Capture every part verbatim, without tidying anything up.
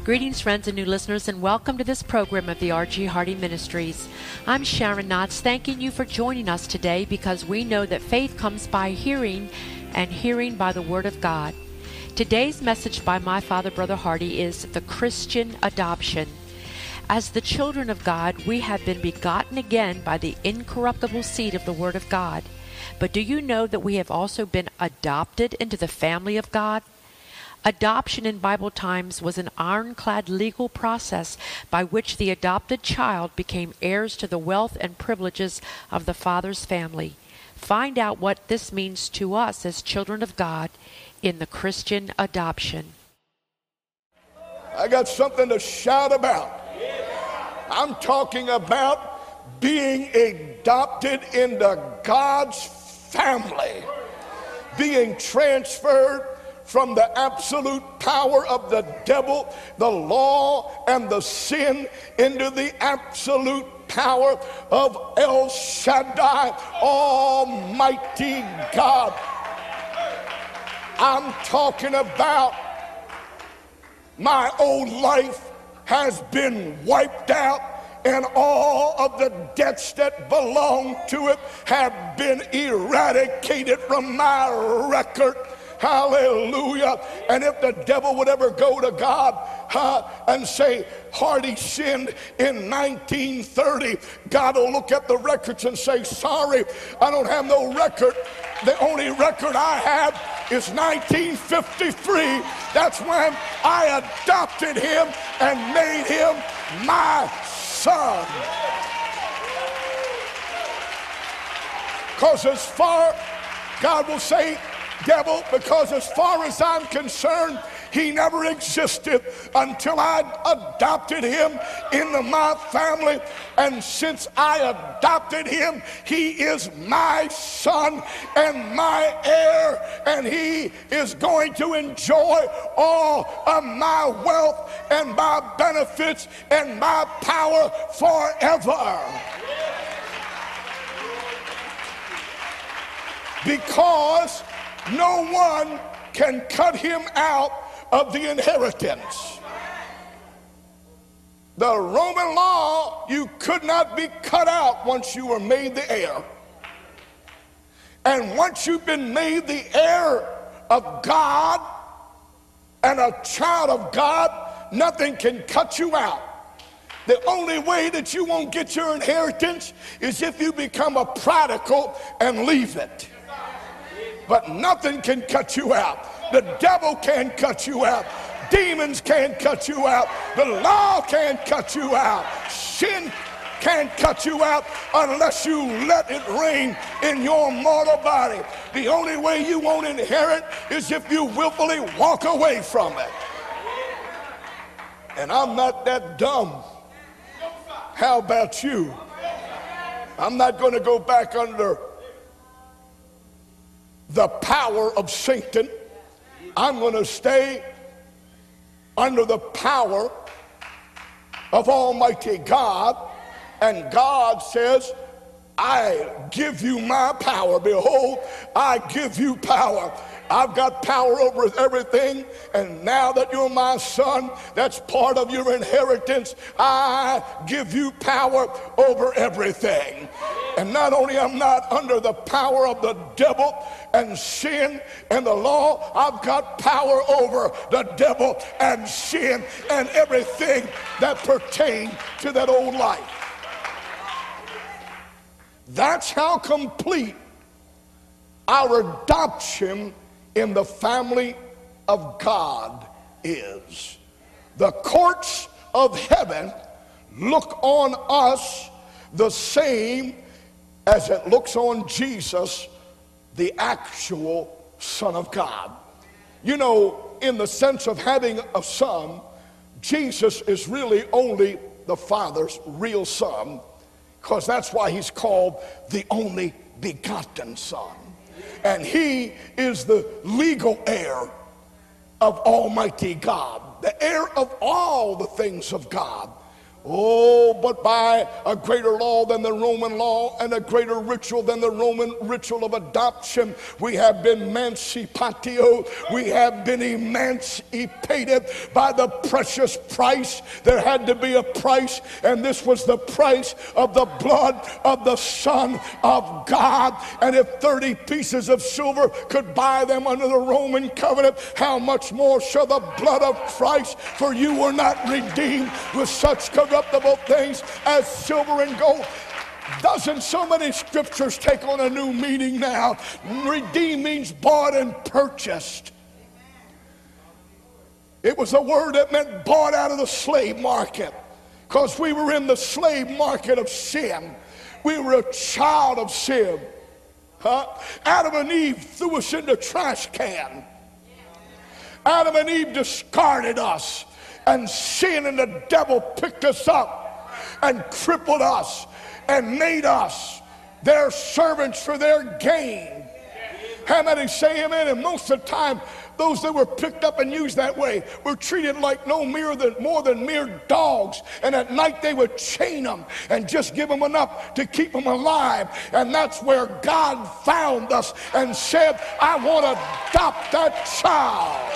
Greetings, friends and new listeners, and welcome to this program of the R G Hardy Ministries. I'm Sharon Knotts, thanking you for joining us today because we know that faith comes by hearing, and hearing by the Word of God. Today's message by my father, Brother Hardy, is the Christian adoption. As the children of God, we have been begotten again by the incorruptible seed of the Word of God. But do you know that we have also been adopted into the family of God? Adoption in Bible times was an ironclad legal process by which the adopted child became heirs to the wealth and privileges of the father's family. Find out what this means to us as children of God in the Christian adoption. I got something to shout about. I'm talking about being adopted into God's family, being transferred from the absolute power of the devil, the law, and the sin into the absolute power of El Shaddai, Almighty God. I'm talking about my old life has been wiped out, and all of the debts that belong to it have been eradicated from my record. Hallelujah. And if the devil would ever go to God uh, and say, Hardy sinned in nineteen thirty, God will look at the records and say, sorry, I don't have no record. The only record I have is nineteen fifty-three. That's when I adopted him and made him my son. Because as far, God will say, devil, because as far as I'm concerned, he never existed until I adopted him into my family. And since I adopted him, he is my son and my heir, and he is going to enjoy all of my wealth and my benefits and my power forever. Because no one can cut him out of the inheritance. The Roman law, you could not be cut out once you were made the heir. And once you've been made the heir of God and a child of God, nothing can cut you out. The only way that you won't get your inheritance is if you become a prodigal and leave it. But nothing can cut you out. The devil can't cut you out. Demons can't cut you out. The law can't cut you out. Sin can't cut you out unless you let it reign in your mortal body. The only way you won't inherit is if you willfully walk away from it. And I'm not that dumb. How about you? I'm not going to go back under the power of Satan. I'm going to stay under the power of Almighty God. And God says, I give you my power. Behold, I give you power. I've got power over everything, and now that you're my son, that's part of your inheritance. I give you power over everything. And not only am I not under the power of the devil and sin and the law, I've got power over the devil and sin and everything that pertains to that old life. That's how complete our adoption in the family of God is. The courts of heaven look on us the same as it looks on Jesus, the actual Son of God. You know, in the sense of having a son, Jesus is really only the Father's real son, because that's why he's called the only begotten Son. And he is the legal heir of Almighty God, the heir of all the things of God. Oh, but by a greater law than the Roman law and a greater ritual than the Roman ritual of adoption, we have been emancipatio, we have been emancipated by the precious price. There had to be a price, and this was the price of the blood of the Son of God. And if thirty pieces of silver could buy them under the Roman covenant, how much more shall the blood of Christ? For you were not redeemed with such corruptible things as silver and gold. Doesn't so many scriptures take on a new meaning now? Redeemed means bought and purchased. It was a word that meant bought out of the slave market, because we were in the slave market of sin. We were a child of sin. Huh? Adam and Eve threw us in the trash can. Adam and Eve discarded us, and sin and the devil picked us up and crippled us and made us their servants for their gain. How many say amen? And most of the time, those that were picked up and used that way were treated like no mere than, more than mere dogs. And at night they would chain them and just give them enough to keep them alive. And that's where God found us and said, I want to adopt that child.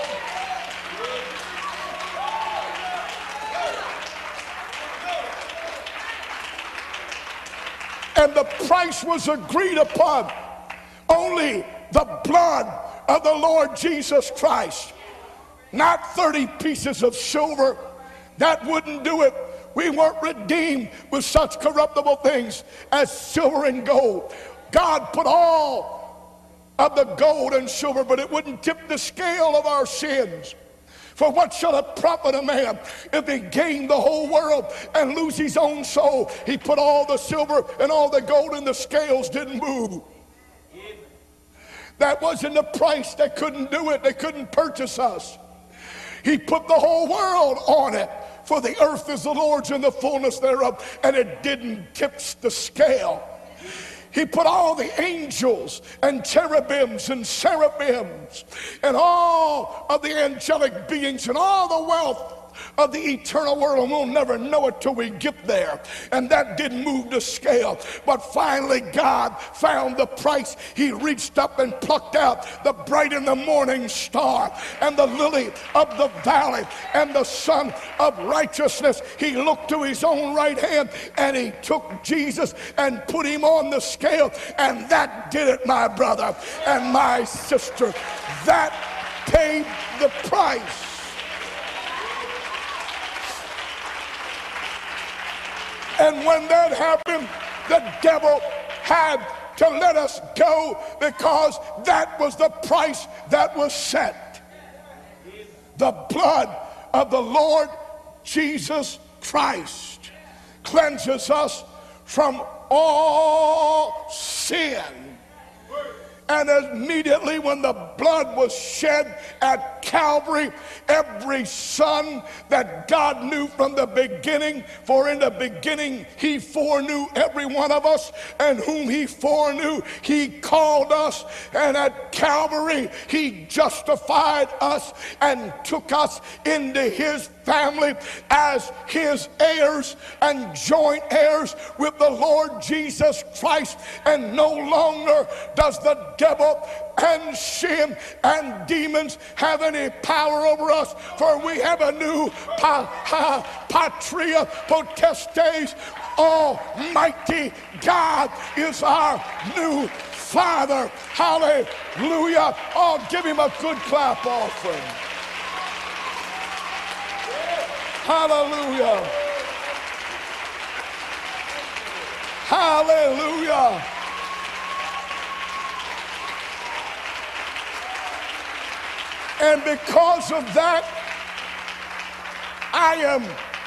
And the price was agreed upon. Only the blood of the Lord Jesus Christ. Not thirty pieces of silver. That wouldn't do it. We weren't redeemed with such corruptible things as silver and gold. God put all of the gold and silver, but it wouldn't tip the scale of our sins. For what shall it profit a man if he gain the whole world and lose his own soul? He put all the silver and all the gold in the scales, didn't move. That wasn't the price. They couldn't do it. They couldn't purchase us. He put the whole world on it. For the earth is the Lord's and the fullness thereof. And it didn't tip the scale. He put all the angels and cherubims and seraphims and all of the angelic beings and all the wealth of the eternal world, and we'll never know it till we get there. And that didn't move the scale. But finally God found the price. He reached up and plucked out the bright in the morning star and the lily of the valley and the Son of righteousness. He looked to his own right hand and he took Jesus and put him on the scale, and that did it, my brother and my sister. That paid the price. And when that happened, the devil had to let us go, because that was the price that was set. The blood of the Lord Jesus Christ cleanses us from all sin. And immediately when the blood was shed at Calvary, every son that God knew from the beginning, for in the beginning he foreknew every one of us, and whom he foreknew he called us, and at Calvary he justified us and took us into his family as his heirs and joint heirs with the Lord Jesus Christ. And no longer does the devil and sin and demons have any power over us, for we have a new pa, ha, patria potestes. Almighty God is our new Father. Hallelujah. Oh, give him a good clap offering. Hallelujah. Hallelujah. And because of that, I am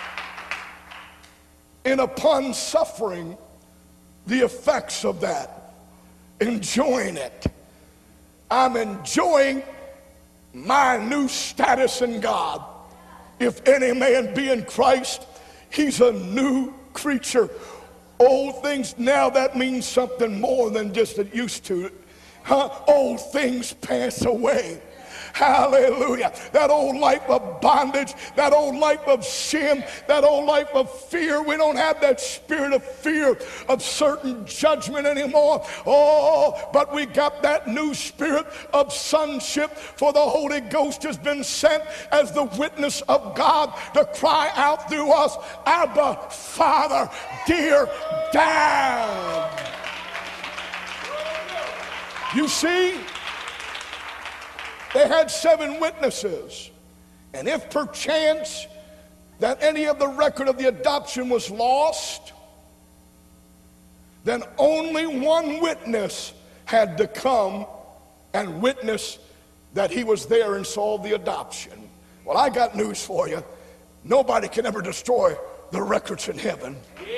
in upon suffering the effects of that, enjoying it. I'm enjoying my new status in God. If any man be in Christ, he's a new creature. Old things, now that means something more than just it used to. Huh? Old things pass away. Hallelujah. That old life of bondage, that old life of sin, that old life of fear. We don't have that spirit of fear of certain judgment anymore. Oh, but we got that new spirit of sonship, for the Holy Ghost has been sent as the witness of God to cry out through us, Abba, Father, dear Dad. You see, they had seven witnesses, and if perchance that any of the record of the adoption was lost, then only one witness had to come and witness that he was there and saw the adoption. Well, I got news for you. Nobody can ever destroy the records in heaven.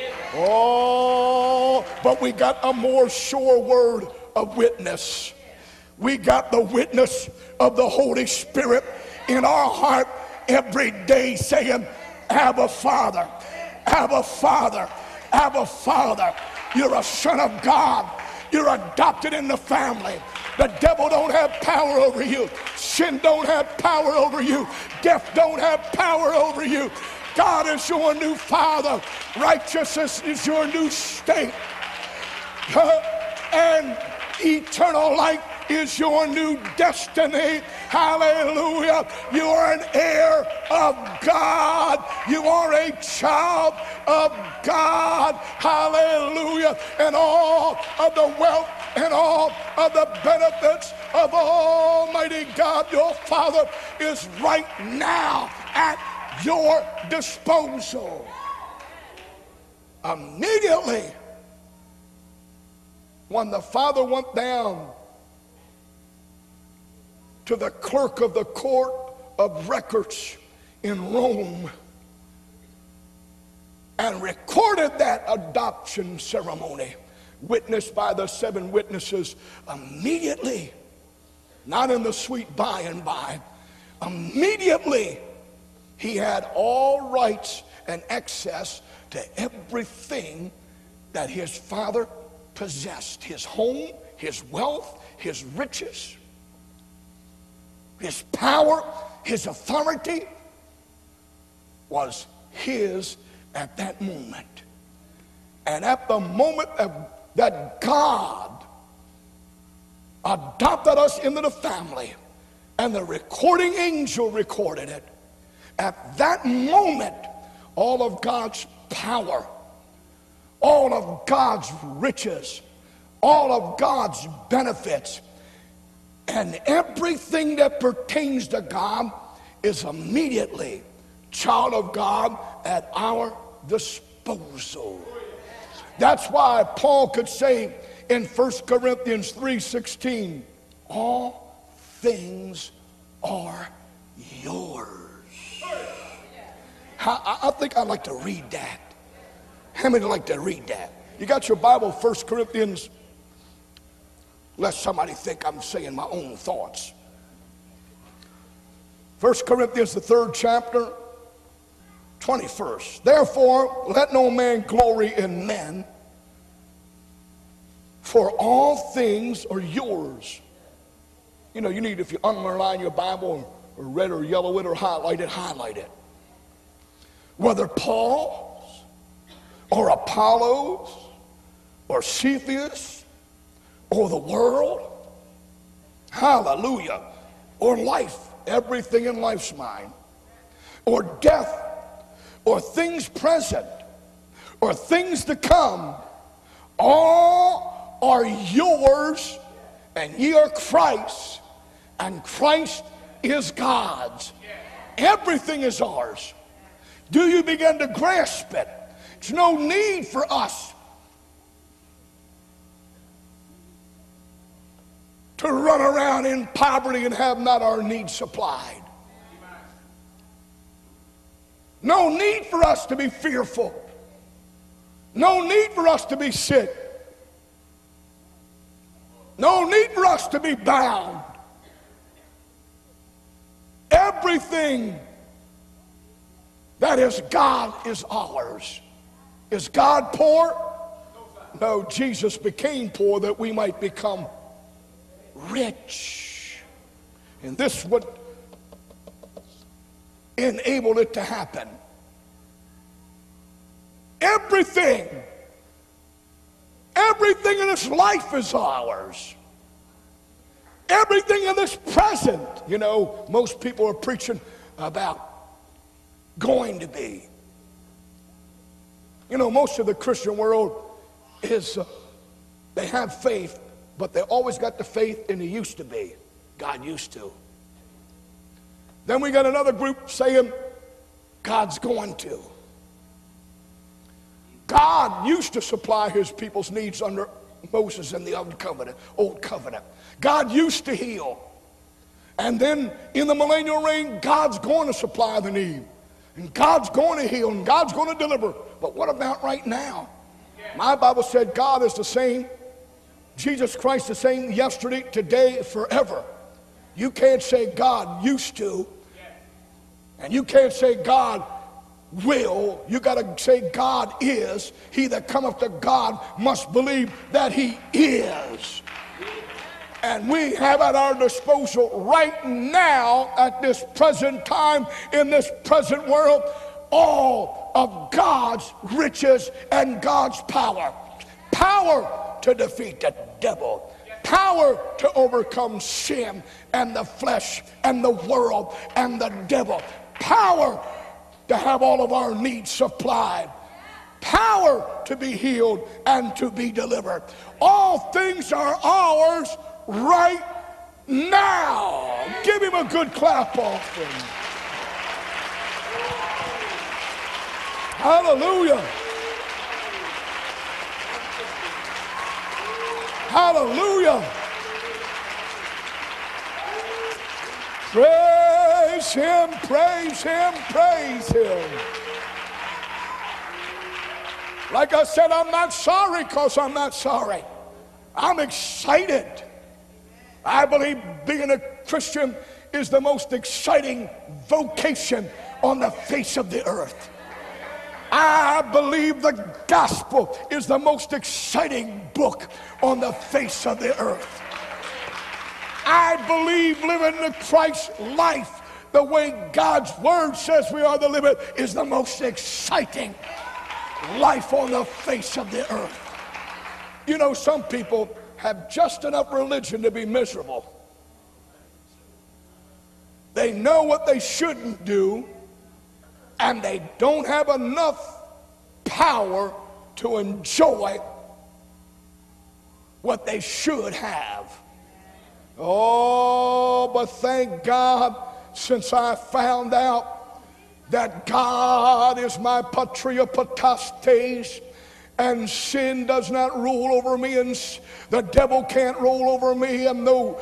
Oh, but we got a more sure word of witness. We got the witness of the Holy Spirit in our heart every day saying, Abba, Father, Abba, Father, Abba, Father. You're a son of God. You're adopted in the family. The devil don't have power over you. Sin don't have power over you. Death don't have power over you. God is your new father. Righteousness is your new state. Uh, and eternal life is your new destiny. Hallelujah. You are an heir of God. You are a child of God. Hallelujah. And all of the wealth and all of the benefits of Almighty God, your Father, is right now at your disposal. Immediately, when the Father went down to the clerk of the court of records in Rome and recorded that adoption ceremony, witnessed by the seven witnesses, immediately, not in the sweet by and by, immediately he had all rights and access to everything that his father possessed. His home, his wealth, his riches, his power, his authority was his at that moment. And at the moment that, that God adopted us into the family and the recording angel recorded it, at that moment, all of God's power, all of God's riches, all of God's benefits, and everything that pertains to God is immediately, child of God, at our disposal. That's why Paul could say in First Corinthians three sixteen, all things are yours. I, I think I'd like to read that. How many would like to read that? You got your Bible, First Corinthians, lest somebody think I'm saying my own thoughts. First Corinthians, the third chapter, twenty-first. Therefore, let no man glory in men, for all things are yours. You know, you need, if you underline your Bible, or red or yellow it or highlight it, highlight it. Whether Paul's or Apollos or Cephas or the world, hallelujah, or life, everything in life's mine, or death, or things present, or things to come, all are yours, and ye are Christ's, and Christ is God's. Everything is ours. Do you begin to grasp it? There's no need for us to run around in poverty and have not our needs supplied. No need for us to be fearful. No need for us to be sick. No need for us to be bound. Everything that is God is ours. Is God poor? No, Jesus became poor that we might become rich. And this would enable it to happen. Everything, everything in this life is ours. Everything in this present. You know, most people are preaching about going to be. You know, most of the Christian world is, uh, they have faith, but they always got the faith in the used to be. God used to. Then we got another group saying, God's going to. God used to supply his people's needs under Moses in the old covenant, old covenant. God used to heal. And then in the millennial reign, God's going to supply the need. And God's going to heal, and God's going to deliver. But what about right now? My Bible said God is the same. Jesus Christ the same yesterday, today, forever. You can't say God used to. And you can't say God will. You got to say God is. He that cometh to God must believe that he is. And we have at our disposal right now, at this present time, in this present world, all of God's riches and God's power. Power to defeat the devil. Power to overcome sin and the flesh and the world and the devil. Power to have all of our needs supplied. Power to be healed and to be delivered. All things are ours right now. Give him a good clap offering. Hallelujah. Hallelujah. Praise him, praise him, praise him. Like I said, I'm not sorry because I'm not sorry. I'm excited. I believe being a Christian is the most exciting vocation on the face of the earth. I believe the gospel is the most exciting book on the face of the earth. I believe living the Christ life the way God's word says we are to live it is the most exciting life on the face of the earth. You know, some people have just enough religion to be miserable. They know what they shouldn't do, and they don't have enough power to enjoy what they should have. Oh, but thank God, since I found out that God is my patria potestas, and sin does not rule over me, and the devil can't rule over me, and no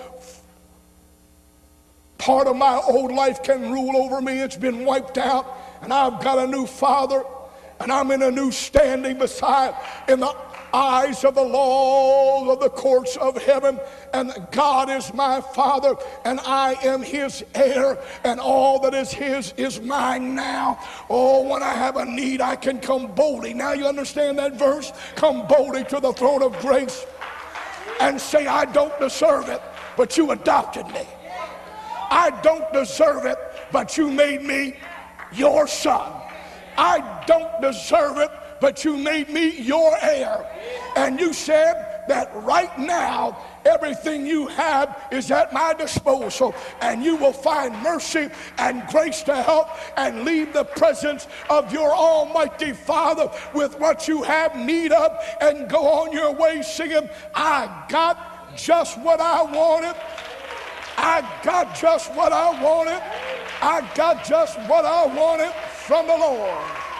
part of my old life can rule over me. It's been wiped out, and I've got a new Father, and I'm in a new standing beside in the eyes of the law of the courts of heaven, and God is my Father, and I am his heir, and all that is his is mine now. Oh, when I have a need, I can come boldly. Now you understand that verse? Come boldly to the throne of grace and say, I don't deserve it, but you adopted me. I don't deserve it, but you made me your son. I don't deserve it, but you made me your heir. And you said that right now, everything you have is at my disposal, and you will find mercy and grace to help and leave the presence of your almighty Father with what you have need of and go on your way singing, I got just what I wanted. I got just what I wanted. I got just what I wanted from the Lord.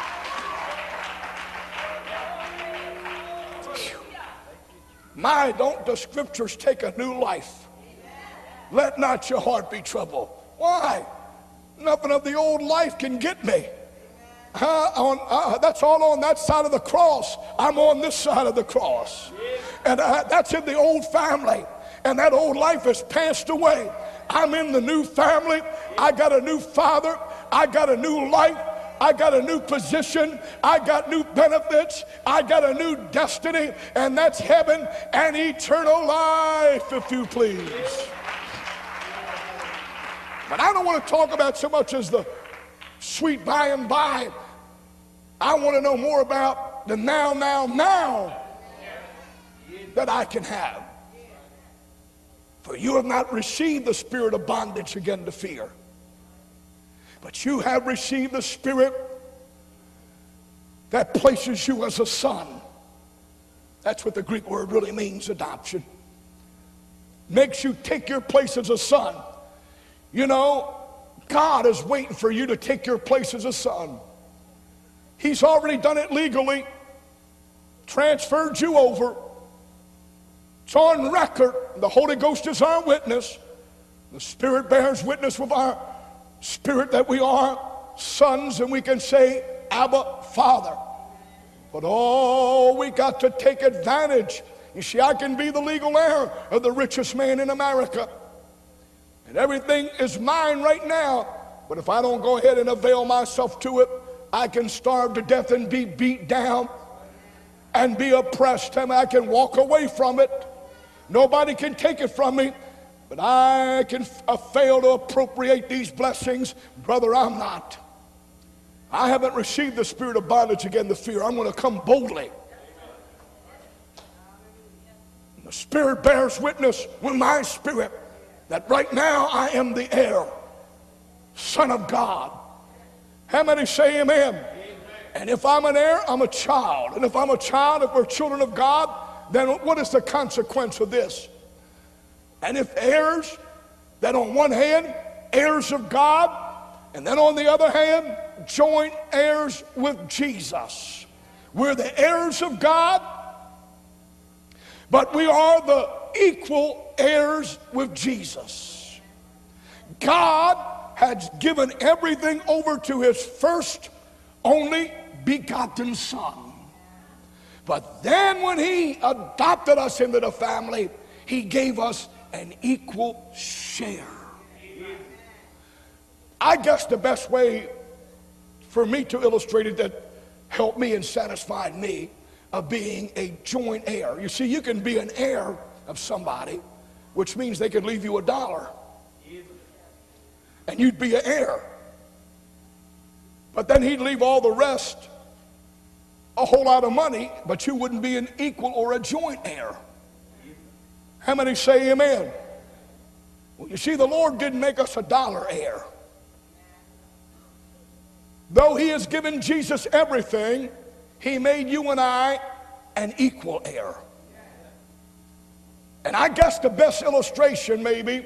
My, don't the scriptures take a new life? Let not your heart be troubled. Why? Nothing of the old life can get me. Uh, on, uh, that's all on that side of the cross. I'm on this side of the cross. And uh, that's in the old family. And that old life has passed away. I'm in the new family. I got a new Father. I got a new life. I got a new position. I got new benefits. I got a new destiny, and that's heaven and eternal life, if you please. But I don't want to talk about so much as the sweet by and by. I want to know more about the now, now, now that I can have. For you have not received the spirit of bondage again to fear, but you have received the spirit that places you as a son. That's what the Greek word really means, adoption. Makes you take your place as a son. You know, God is waiting for you to take your place as a son. He's already done it legally, transferred you over. It's on record. The Holy Ghost is our witness. The Spirit bears witness with our spirit that we are sons, and we can say, Abba, Father. But oh, we got to take advantage. You see, I can be the legal heir of the richest man in America, and everything is mine right now. But if I don't go ahead and avail myself to it, I can starve to death and be beat down and be oppressed, and I can walk away from it. Nobody can take it from me, but I can uh, fail to appropriate these blessings. Brother, I'm not. I haven't received the spirit of bondage again to fear. I'm going to come boldly. The Spirit bears witness with my spirit that right now I am the heir, Son of God. How many say amen? Amen? And if I'm an heir, I'm a child. And if I'm a child, if we're children of God, then what is the consequence of this? And if heirs, then on one hand, heirs of God, and then on the other hand, joint heirs with Jesus. We're the heirs of God, but we are the equal heirs with Jesus. God has given everything over to his first only begotten Son. But then when he adopted us into the family, he gave us an equal share. I guess the best way for me to illustrate it that helped me and satisfied me of being a joint heir. You see, you can be an heir of somebody, which means they could leave you a dollar, and you'd be an heir. But then he'd leave all the rest, a whole lot of money, but you wouldn't be an equal or a joint heir. How many say amen? Well, you see, the Lord didn't make us a dollar heir. Though he has given Jesus everything, he made you and I an equal heir. And I guess the best illustration maybe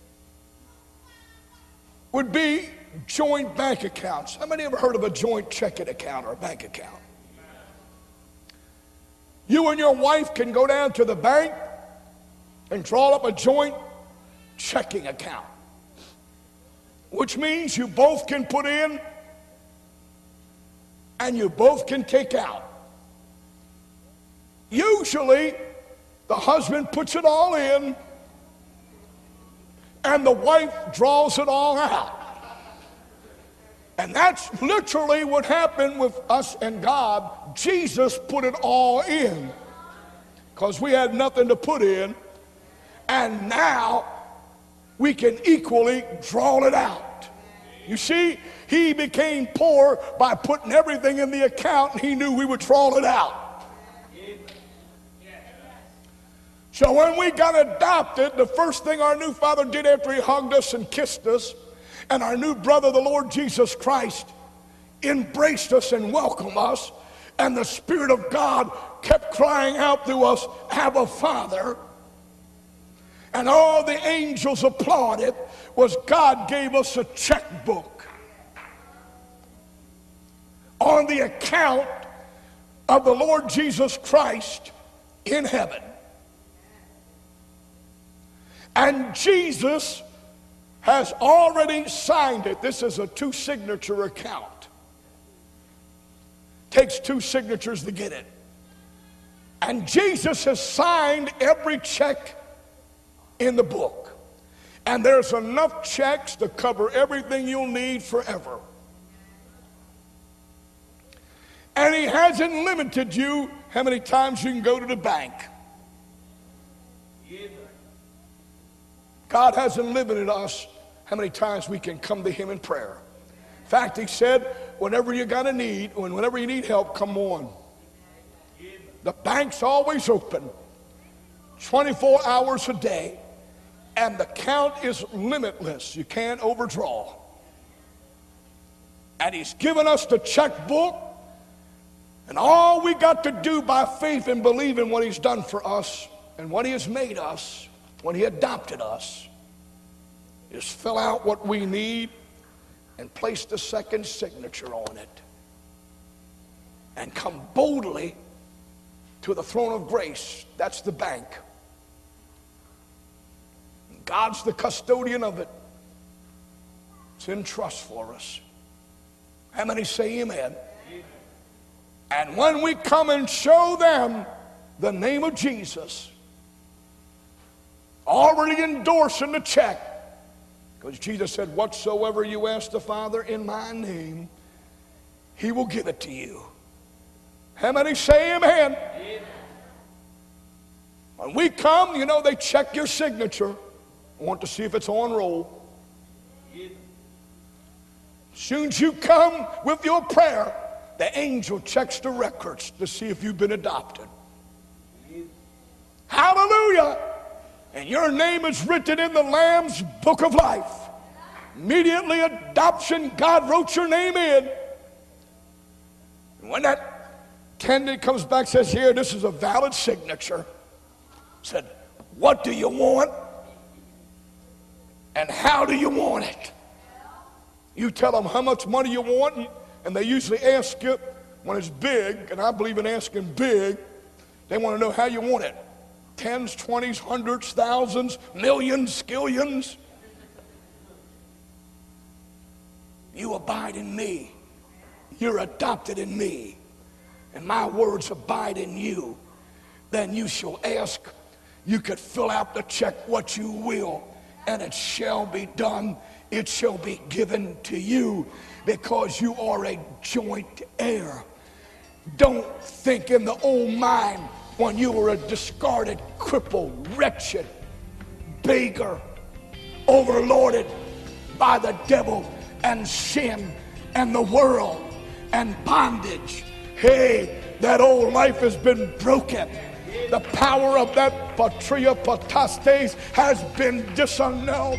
would be joint bank accounts. How many ever heard of a joint checking account or a bank account? You and your wife can go down to the bank and draw up a joint checking account, which means you both can put in and you both can take out. Usually, the husband puts it all in and the wife draws it all out. And that's literally what happened with us and God. Jesus put it all in because we had nothing to put in, and now we can equally draw it out. You see, he became poor by putting everything in the account, and he knew we would draw it out. So when we got adopted, the first thing our new father did after he hugged us and kissed us, and our new brother, the Lord Jesus Christ, embraced us and welcomed us, and the Spirit of God kept crying out through us, Abba, Father, and all the angels applauded, was God gave us a checkbook on the account of the Lord Jesus Christ in heaven. And Jesus has already signed it. This is a two-signature account. Takes two signatures to get it. And Jesus has signed every check in the book. And there's enough checks to cover everything you'll need forever. And he hasn't limited you how many times you can go to the bank. God hasn't limited us how many times we can come to him in prayer. In fact, he said, whenever you got a need, whenever you need help, come on. The bank's always open, twenty-four hours a day, and the count is limitless. You can't overdraw. And he's given us the checkbook, and all we got to do by faith and believe in what he's done for us and what he has made us when he adopted us is fill out what we need and place the second signature on it and come boldly to the throne of grace. That's the bank. God's the custodian of it. It's in trust for us. How many say amen? Amen? And when we come and show them the name of Jesus, already endorsing the check, because Jesus said, whatsoever you ask the Father in my name, he will give it to you. How many say amen? Amen? When we come, you know, they check your signature. I want to see if it's on roll. Amen. As soon as you come with your prayer, the angel checks the records to see if you've been adopted. Amen. Hallelujah! And your name is written in the Lamb's book of life. Immediately adoption, God wrote your name in. And when that candidate comes back, says, here, this is a valid signature. Said, what do you want? And how do you want it? You tell them how much money you want, and they usually ask you when it's big, and I believe in asking big. They want to know how you want it. Tens, twenties, hundreds, thousands, millions, skillions. You abide in me. You're adopted in me. And my words abide in you. Then you shall ask. You could fill out the check what you will, and it shall be done. It shall be given to you because you are a joint heir. Don't think in the old mind when you were a discarded, crippled, wretched, beggar, overlorded by the devil and sin and the world and bondage. Hey, that old life has been broken. The power of that patria potestas has been disannulled.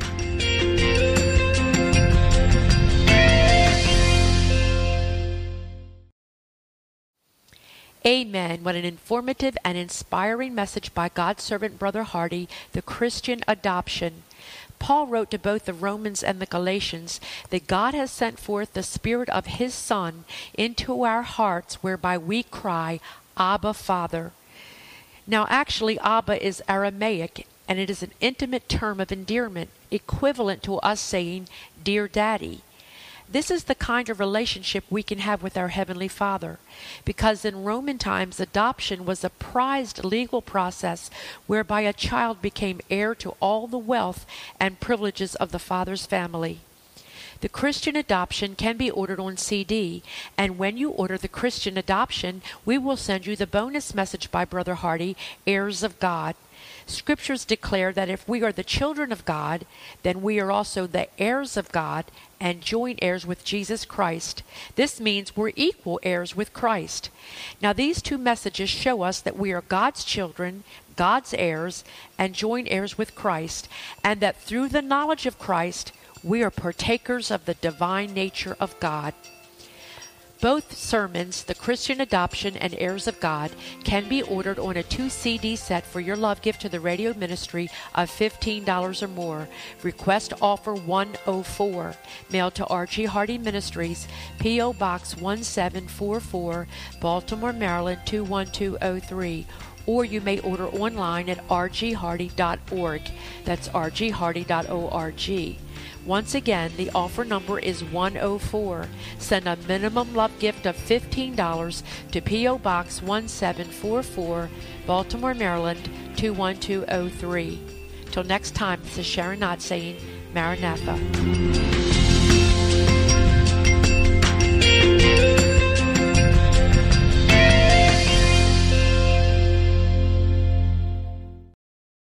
Amen. What an informative and inspiring message by God's servant, Brother Hardy, the Christian adoption. Paul wrote to both the Romans and the Galatians that God has sent forth the Spirit of His Son into our hearts, whereby we cry, Abba, Father. Now, actually, Abba is Aramaic, and it is an intimate term of endearment, equivalent to us saying, Dear Daddy. This is the kind of relationship we can have with our Heavenly Father, because in Roman times, adoption was a prized legal process whereby a child became heir to all the wealth and privileges of the father's family. The Christian adoption can be ordered on C D, and when you order the Christian adoption, we will send you the bonus message by Brother Hardy, Heirs of God. Scriptures declare that if we are the children of God, then we are also the heirs of God and joint heirs with Jesus Christ. This means we're equal heirs with Christ. Now, these two messages show us that we are God's children, God's heirs, and joint heirs with Christ, and that through the knowledge of Christ, we are partakers of the divine nature of God. Both sermons, The Christian Adoption and Heirs of God, can be ordered on a two C D set for your love gift to the radio ministry of fifteen dollars or more. Request offer one oh four. Mailed to R G Hardy Ministries, P O Box one seven four four, Baltimore, Maryland two one two oh three. Or you may order online at r g hardy dot org. That's r g hardy dot org. Once again, the offer number is one oh four. Send a minimum love gift of fifteen dollars to P O Box one seven four four, Baltimore, Maryland two one two oh three. Till next time, this is Sharon Knott saying, Maranatha.